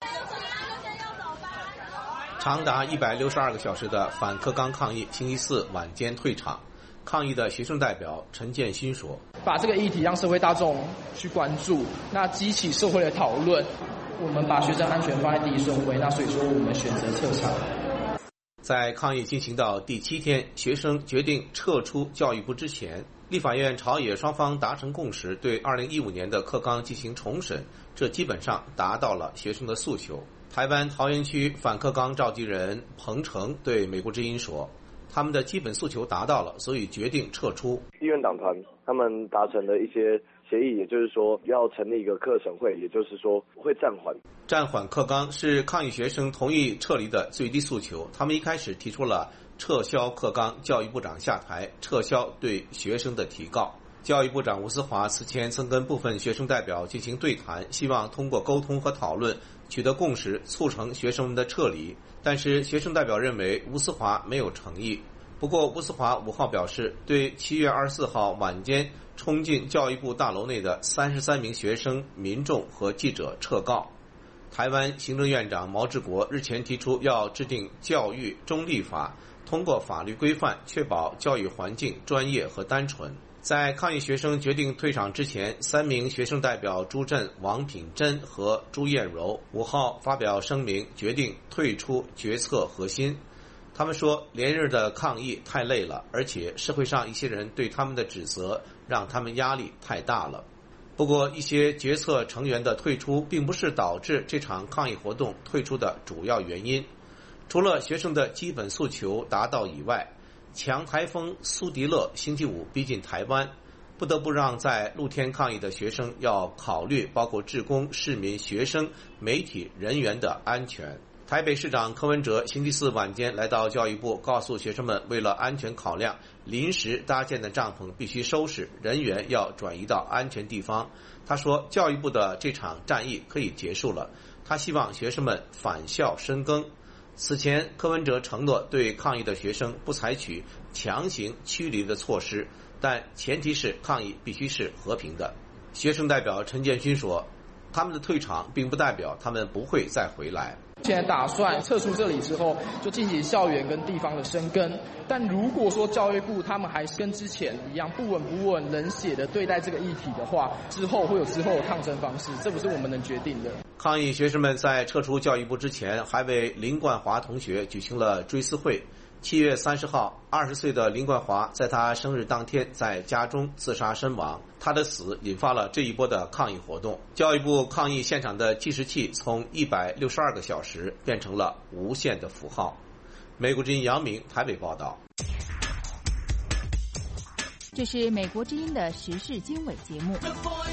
长达一百六十二个小时的反课纲抗议星期四晚间退场。抗议的学生代表陈建新说， 把这个议题让社会大众去关注，那激起社会的讨论，我们把学生安全放在第一顺位，那所以说我们选择撤场。 在抗议进行到第七天，学生决定撤出教育部之前，立法院朝野双方达成共识，对二零一五年的课纲进行重审，这基本上达到了学生的诉求。台湾桃园区反课纲召集人彭程对美国之音说，他们的基本诉求达到了，所以决定撤出。 议院党团他们达成了一些协议，也就是说要成立一个课审会，也就是说会暂缓。 暂缓课纲是抗议学生同意撤离的最低诉求。他们一开始提出了撤销课纲，教育部长下台，撤销对学生的提告。教育部长吴思华此前曾跟部分学生代表进行对谈，希望通过沟通和讨论取得共识，促成学生们的撤离。但是学生代表认为吴思华没有诚意。不过吴思华五号表示，对七月二十四号晚间冲进教育部大楼内的三十三名学生、民众和记者撤告。台湾行政院长毛治国日前提出要制定教育中立法，通过法律规范确保教育环境专业和单纯。在抗议学生决定退场之前，三名学生代表朱振、王品珍和朱艳柔五号发表声明，决定退出决策核心。他们说，连日的抗议太累了，而且社会上一些人对他们的指责让他们压力太大了。不过，一些决策成员的退出并不是导致这场抗议活动退出的主要原因。除了学生的基本诉求达到以外，强台风苏迪勒星期五逼近台湾，不得不让在露天抗议的学生要考虑包括志工、市民、学生、媒体人员的安全。台北市长柯文哲星期四晚间来到教育部，告诉学生们，为了安全考量，临时搭建的帐篷必须收拾，人员要转移到安全地方。他说，教育部的这场战役可以结束了，他希望学生们返校深耕。此前，柯文哲承诺对抗议的学生不采取强行驱离的措施， 但前提是抗议必须是和平的。学生代表陈建勋说，他们的退场并不代表他们不会再回来。 现在打算撤出这里之后，就进行校园跟地方的生根。但如果说教育部他们还是跟之前一样不稳不稳、冷血的对待这个议题的话，之后会有之后的抗争方式，这不是我们能决定的。 抗议学生们在撤出教育部之前，还为林冠华同学举行了追思会。七月三十号，二十岁的林冠华在他生日当天在家中自杀身亡。他的死引发了这一波的抗议活动。教育部抗议现场的计时器从一百六十二个小时变成了无限的符号。美国之音杨明台北报道。 这是美国之音的时事经纬节目。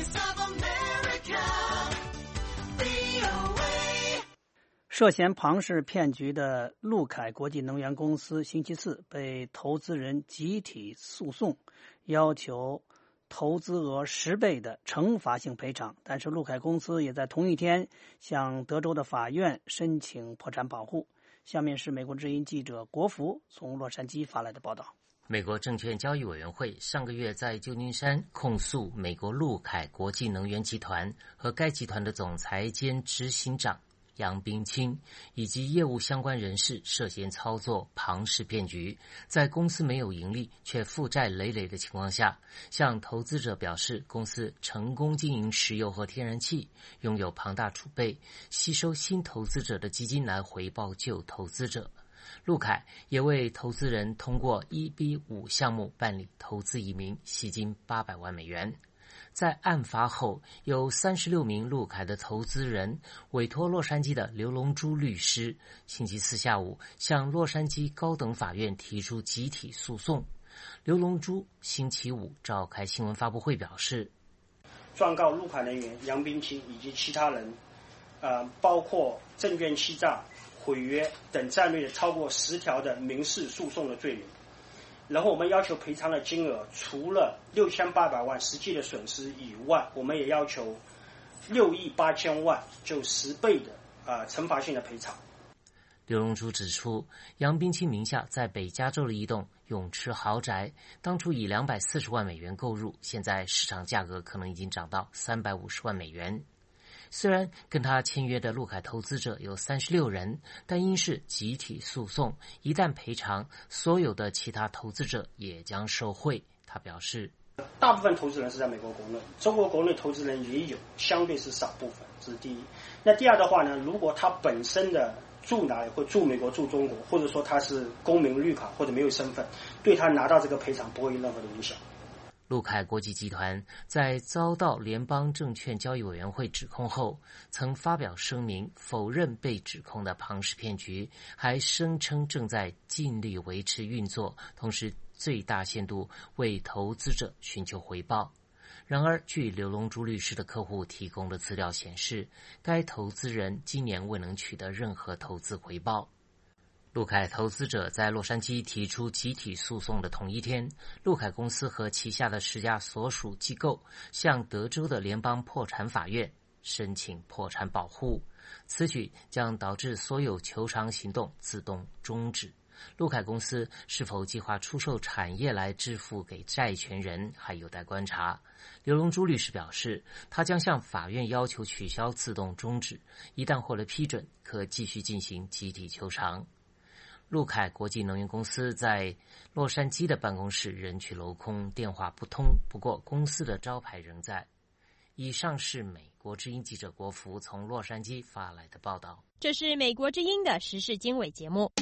涉嫌庞氏骗局的陆凯国际能源公司星期四被投资人集体诉讼，要求投资额十倍的惩罚性赔偿。但是陆凯公司也在同一天向德州的法院申请破产保护。下面是美国之音记者国福从洛杉矶发来的报道。 美国证券交易委员会上个月在旧金山控诉美国陆凯国际能源集团和该集团的总裁兼执行长杨冰清以及业务相关人士涉嫌操作庞氏骗局，在公司没有盈利却负债累累的情况下，向投资者表示公司成功经营石油和天然气，拥有庞大储备，吸收新投资者的基金来回报旧投资者。陆凯也为投资人通过 一 比五 项目办理投资移民，吸金八百万美元。在案发后，有三十六名陆凯的投资人委托洛杉矶的刘龙珠律师，星期四下午向洛杉矶高等法院提出集体诉讼。刘龙珠星期五召开新闻发布会表示， 状告陆凯人员杨冰清以及其他人，呃，包括证券欺诈、毁约等在内的超过十条的民事诉讼的罪名。然后我们要求赔偿的金额除了六千八百万实际的损失以外，我们也要求六亿八千万，就十倍的呃惩罚性的赔偿。 刘龙珠指出，杨冰清名下在北加州的一栋泳池豪宅，当初以两百四十万美元购入，现在市场价格可能已经涨到三百五十万美元。虽然跟他签约的陆凯投资者有三十六人，但因是集体诉讼，一旦赔偿，所有的其他投资者也将受贿。他表示， 大部分投资人是在美国国内，中国国内投资人也有，相对是少部分，这是第一。那第二的话呢，如果他本身的住哪里，或住美国住中国，或者说他是公民绿卡或者没有身份，对他拿到这个赔偿不会有任何的影响。 陆凯国际集团在遭到联邦证券交易委员会指控后，曾发表声明否认被指控的庞氏骗局，还声称正在尽力维持运作，同时最大限度为投资者寻求回报。然而，据刘龙珠律师的客户提供的资料显示，该投资人今年未能取得任何投资回报。陆凯投资者在洛杉矶提出集体诉讼的同一天，陆凯公司和旗下的十家所属机构向德州的联邦破产法院申请破产保护，此举将导致所有求偿行动自动终止。陆凯公司是否计划出售产业来支付给债权人，还有待观察。刘龙珠律师表示，他将向法院要求取消自动终止，一旦获得批准，可继续进行集体求偿。陆凯国际能源公司在洛杉矶的办公室人去楼空，电话不通，不过公司的招牌仍在。以上是美国之音记者国福从洛杉矶发来的报道。 这是美国之音的时事经纬节目。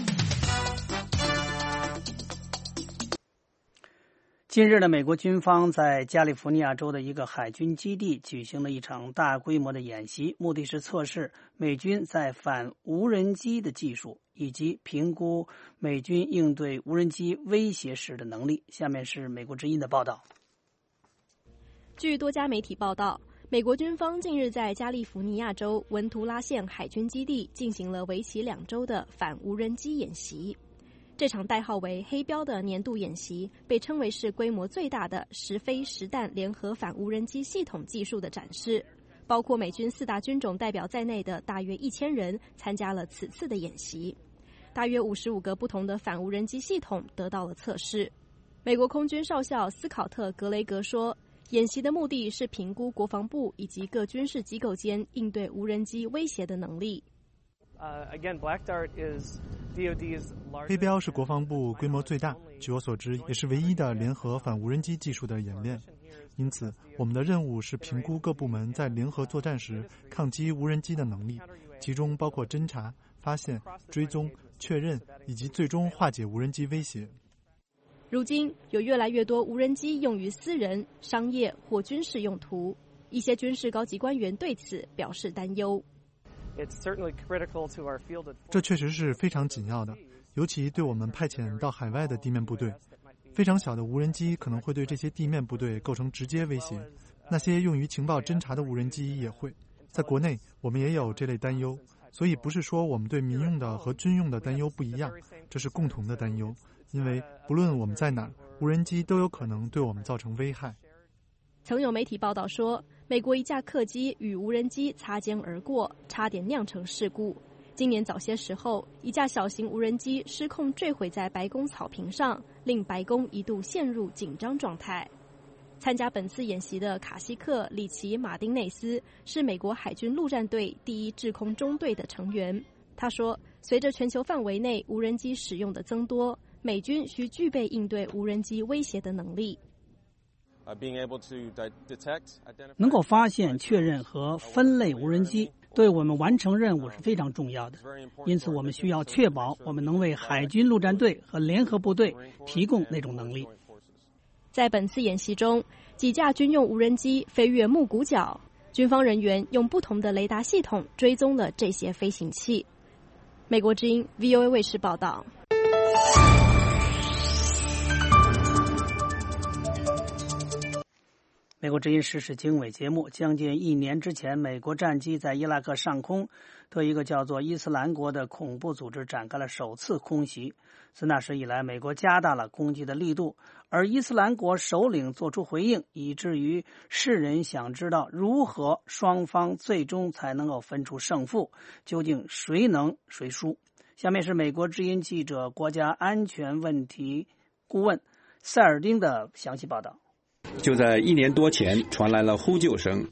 近日的美国军方在加利福尼亚州的一个海军基地举行了一场大规模的演习，目的是测试美军在反无人机的技术以及评估美军应对无人机威胁时的能力。下面是美国之音的报道。 据多家媒体报道，美国军方近日在加利福尼亚州文图拉县海军基地进行了为期两周的反无人机演习。这场代号为黑标的年度演习被称为是规模最大的实飞实弹联合反无人机系统技术的展示，包括美军四大军种代表在内的大约一千人参加了此次的演习。大约五十五个不同的反无人机系统得到了测试。 美国空军少校斯考特·格雷格说，演习的目的是评估国防部以及各军事机构间应对无人机威胁的能力。 飞镖是国防部规模最大，据我所知也是唯一的联合反无人机技术的演练。因此，我们的任务是评估各部门在联合作战时抗击无人机的能力，其中包括侦察、发现、追踪、确认以及最终化解无人机威胁。 如今有越来越多无人机用于私人、商业或军事用途，一些军事高级官员对此表示担忧。 这确实是非常紧要的，尤其对我们派遣到海外的地面部队。非常小的无人机可能会对这些地面部队构成直接威胁，那些用于情报侦察的无人机也会。在国内，我们也有这类担忧，所以不是说我们对民用的和军用的担忧不一样，这是共同的担忧。因为不论我们在哪儿，无人机都有可能对我们造成危害。 曾有媒体报道说，美国一架客机与无人机擦肩而过，差点酿成事故。今年早些时候，一架小型无人机失控坠毁在白宫草坪上，令白宫一度陷入紧张状态。参加本次演习的卡西克·里奇·马丁内斯是美国海军陆战队第一制空中队的成员。他说，随着全球范围内无人机使用的增多，美军需具备应对无人机威胁的能力。 能够发现、确认和分类无人机，对我们完成任务是非常重要的。因此，我们需要确保我们能为海军陆战队和联合部队提供那种能力。 在本次演习中，几架军用无人机飞越木谷角，军方人员用不同的雷达系统追踪了这些飞行器。美国之音 V O A 卫视报道。 美国之音时事经纬节目，将近一年之前，美国战机在伊拉克上空对一个叫做伊斯兰国的恐怖组织展开了首次空袭。自那时以来，美国加大了攻击的力度，而伊斯兰国首领做出回应，以至于世人想知道如何双方最终才能够分出胜负，究竟谁能谁输。下面是美国之音记者、国家安全问题顾问塞尔丁的详细报道。 就在一年多前，传来了呼救声。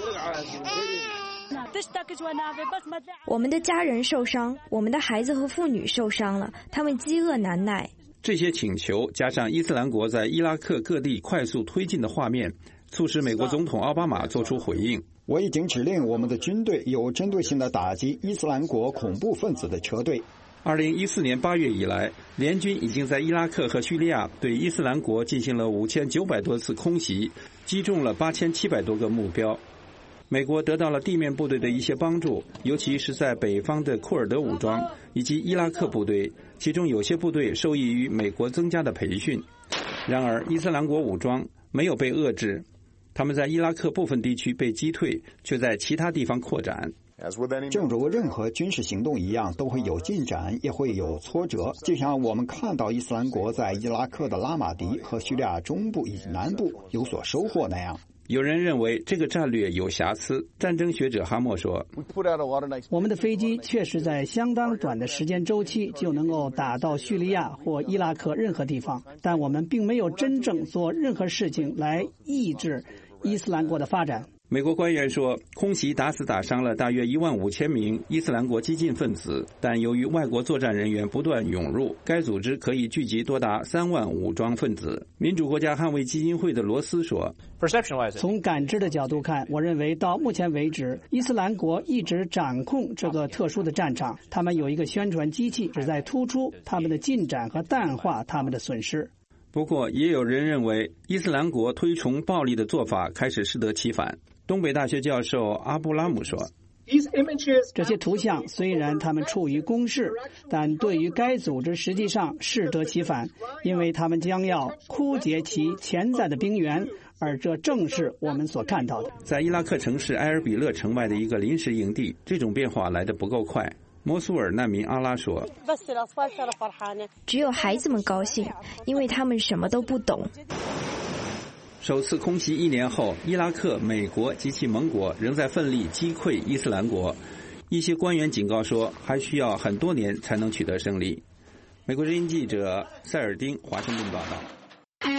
我们的家人受伤，我们的孩子和妇女受伤了，他们饥饿难耐。 这些请求加上伊斯兰国在伊拉克各地快速推进的画面，促使美国总统奥巴马做出回应。 我已经指令我们的军队有针对性地打击伊斯兰国恐怖分子的车队。 二零一四年八月以来，联军已经在伊拉克和叙利亚对伊斯兰国进行了五千九百多次空袭，击中了八千七百多个目标。美国得到了地面部队的一些帮助，尤其是在北方的库尔德武装以及伊拉克部队，其中有些部队受益于美国增加的培训。然而，伊斯兰国武装没有被遏制，他们在伊拉克部分地区被击退，却在其他地方扩展。 正如任何军事行动一样，都会有进展，也会有挫折。就像我们看到伊斯兰国在伊拉克的拉马迪和叙利亚中部以及南部有所收获那样。 有人认为这个战略有瑕疵。战争学者哈默说， 我们的飞机确实在相当短的时间周期就能够打到叙利亚或伊拉克任何地方，但我们并没有真正做任何事情来抑制伊斯兰国的发展。 美国官员说，空袭打死打伤了大约一万五千名伊斯兰国激进分子，但由于外国作战人员不断涌入，该组织可以聚集多达三万武装分子。民主国家捍卫基金会的罗斯说， 从感知的角度看，我认为到目前为止，伊斯兰国一直掌控这个特殊的战场，他们有一个宣传机器，旨在突出他们的进展和淡化他们的损失。 不过，也有人认为伊斯兰国推崇暴力的做法开始适得其反。东北大学教授阿布拉姆说， 这些图像虽然他们处于公示，但对于该组织实际上适得其反，因为他们将要枯竭其潜在的兵源，而这正是我们所看到的。 在伊拉克城市埃尔比勒城外的一个临时营地，这种变化来得不够快。摩苏尔难民阿拉说， 只有孩子们高兴，因为他们什么都不懂。 首次空袭一年后，伊拉克、美国及其盟国仍在奋力击溃伊斯兰国。一些官员警告说，还需要很多年才能取得胜利。美国之音记者塞尔丁华盛顿报道。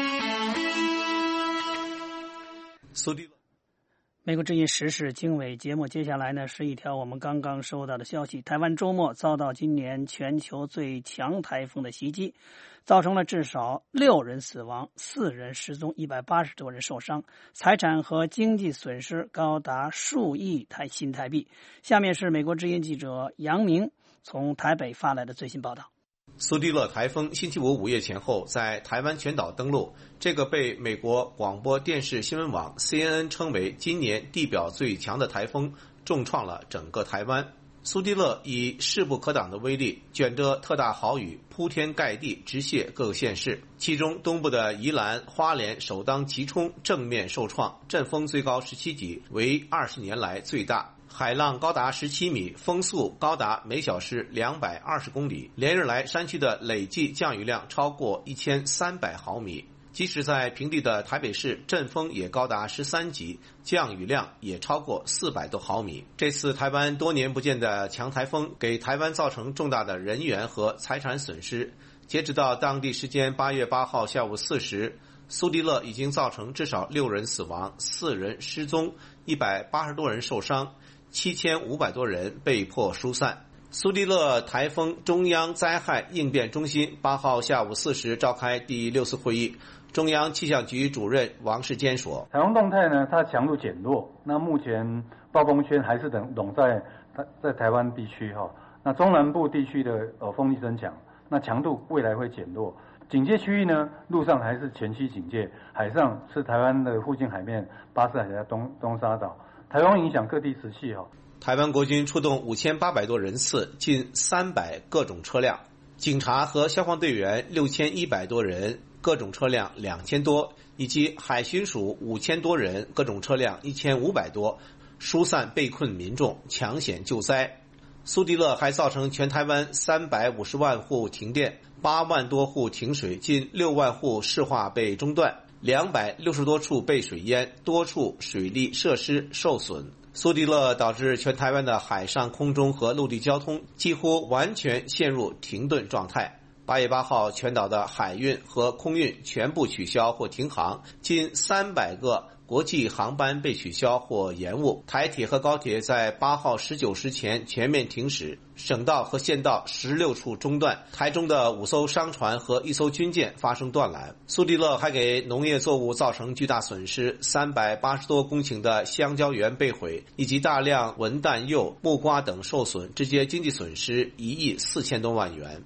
苏迪勒。 美国之音时事经纬节目，接下来呢是一条我们刚刚收到的消息：台湾周末遭到今年全球最强台风的袭击，造成了至少六人死亡、四人失踪、一百八十多人受伤，财产和经济损失高达数亿台新台币。下面是美国之音记者杨明从台北发来的最新报道。 苏迪勒台风星期五午夜前后在台湾全岛登陆，这个被美国广播电视新闻网 C N N 称为今年地表最强的台风，重创了整个台湾。苏迪勒以势不可挡的威力，卷着特大豪雨铺天盖地直泻各个县市，其中东部的宜兰、花莲首当其冲，正面受创，阵风最高十七级，为二十年来最大。海浪高达十七米，风速高达每小时两百二十公里，连日来山区的累计降雨量超过一千三百毫米。即使在平地的台北市，阵风也高达十三级，降雨量也超过四百多毫米。这次台湾多年不见的强台风，给台湾造成重大的人员和财产损失。截止到当地时间八月八号下午四时，苏迪勒已经造成至少六人死亡、四人失踪、一百八十多人受伤。七千五百多人被迫疏散。苏迪勒台风中央灾害应变中心八号下午四时召开第六次会议，中央气象局主任王世坚说：“ 台风动态呢，它强度减弱，那目前暴风圈还是等笼在在台湾地区哈，那中南部地区的呃风力增强，那强度未来会减弱。警戒区域呢，陆上还是全区警戒，海上是台湾的附近海面，巴士海峡、东东沙岛。”台风影响各地持续哈。 台湾国军出动五千八百多人次，近三百各种车辆，警察和消防队员六千一百多人，各种车辆两千多，以及海巡署五千多人，各种车辆一千五百多，疏散被困民众，抢险救灾。苏迪勒还造成全台湾三百五十万户停电，八万多户停水，近六万户市化被中断。两百六十多处被水淹，多处水利设施受损。苏迪勒导致全台湾的海上、空中和陆地交通几乎完全陷入停顿状态。八月八号，全岛的海运和空运全部取消或停航，近三百个国际航班被取消或延误。台铁和高铁在八号十九时前全面停驶，省道和县道十六处中断。台中的五艘商船和一艘军舰发生断缆。苏迪勒还给农业作物造成巨大损失，三百八十多公顷的香蕉园被毁，以及大量文旦柚、木瓜等受损，直接经济损失一亿四千多万元。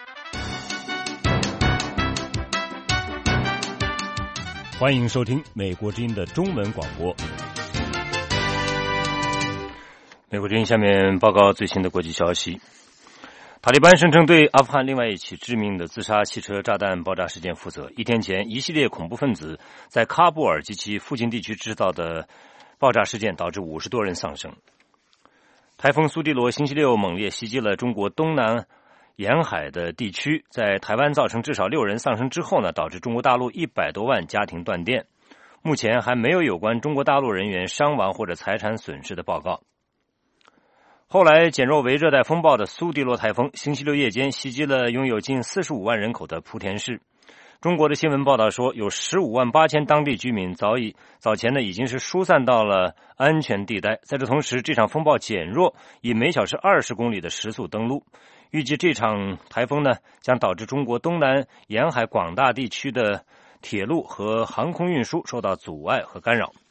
欢迎收听美国之音的中文广播。美国之音下面报告最新的国际消息。塔利班声称对阿富汗另外一起致命的自杀汽车炸弹爆炸事件负责。一天前，一系列恐怖分子在喀布尔及其附近地区制造的爆炸事件导致五十多人丧生。台风苏迪罗星期六猛烈袭击了中国东南沿海的地区，在台湾造成至少六人丧生之后呢，导致中国大陆一百多万家庭断电。目前还没有有关中国大陆人员伤亡或者财产损失的报告。后来减弱为热带风暴的苏迪罗台风星期六夜间袭击了拥有近四十五万人口的莆田市。中国的新闻报道说，有十五万八千当地居民早已早前呢已经是疏散到了安全地带。在这同时，这场风暴减弱，以每小时二十公里的时速登陆。预计这场台风呢将导致中国东南沿海广大地区的铁路和航空运输受到阻碍和干扰。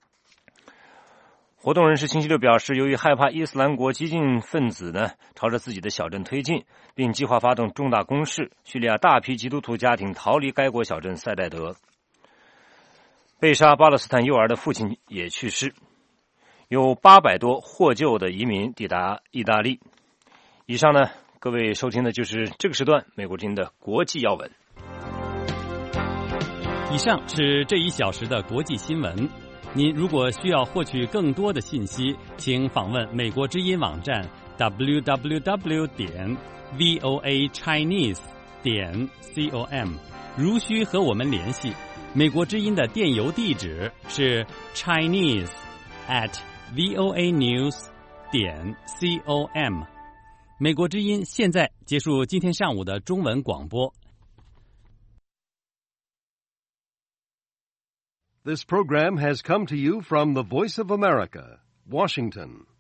活动人士星期六表示，由于害怕伊斯兰国激进分子呢朝着自己的小镇推进，并计划发动重大攻势，叙利亚大批基督徒家庭逃离该国小镇塞代德。被杀巴勒斯坦幼儿的父亲也去世，有八百多获救的移民抵达意大利。以上呢，各位收听的就是这个时段美国之音的国际要闻。 以上是这一小时的国际新闻。您如果需要获取更多的信息，请访问美国之音网站 double-u double-u double-u 点 voa chinese 点 com。如需和我们联系，美国之音的电邮地址是 chinese at voa news 点 com。美国之音现在结束今天上午的中文广播。 This program has come to you from the Voice of America, Washington.